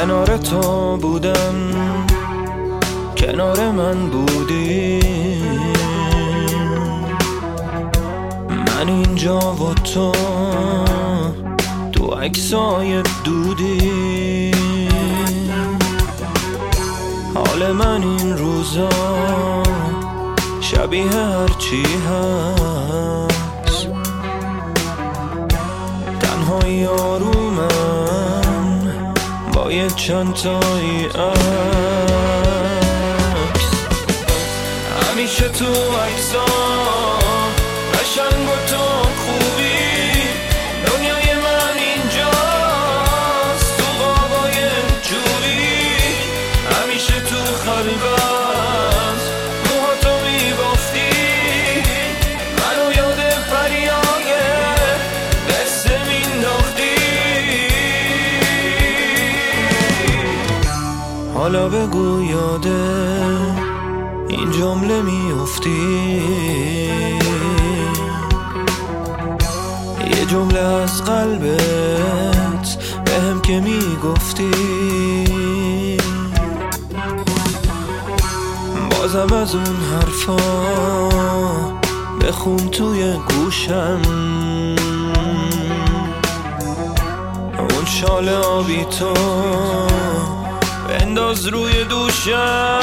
کنار تو بودم، کنار من بودی، من اینجا و تو عکسای دودی. حال من این روزا شبیه هرچی هست، تنهایی آرومم با یه چند تایی عکس. همیشه تو عکسا قشنگ و تو خوبی، دنیای من اینجاست تو قابای جوری. همیشه تو خلوت موهاتو میبافتی، منو یاد فریای قصه مینداختی. حالا بگو یاده این جمله میافتی، یه جمله از قلبت بهم که میگفتی. بازم از اون حرفا بخون توی گوشم، اون شال آبی تو بنداز روی دوشم.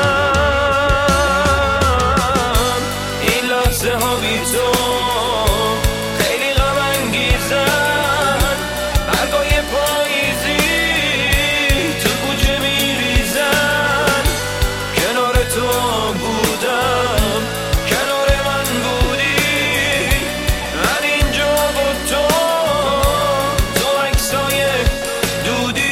این لحظه ها بی تو خیلی غم انگیزن، برگای پاییزی تو کوچه میریزن. کنار تو بودم، کنار من بودی، من اینجا با تو عکسای دودی.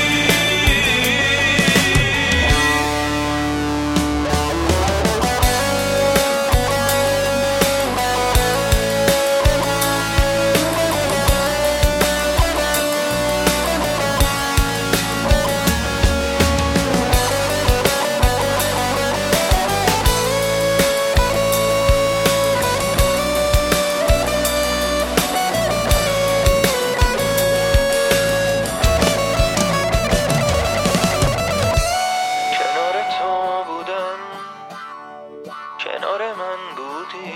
کنار من بودی،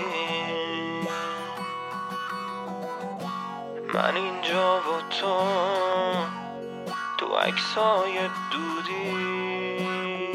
من اینجا با تو عکسای دودی.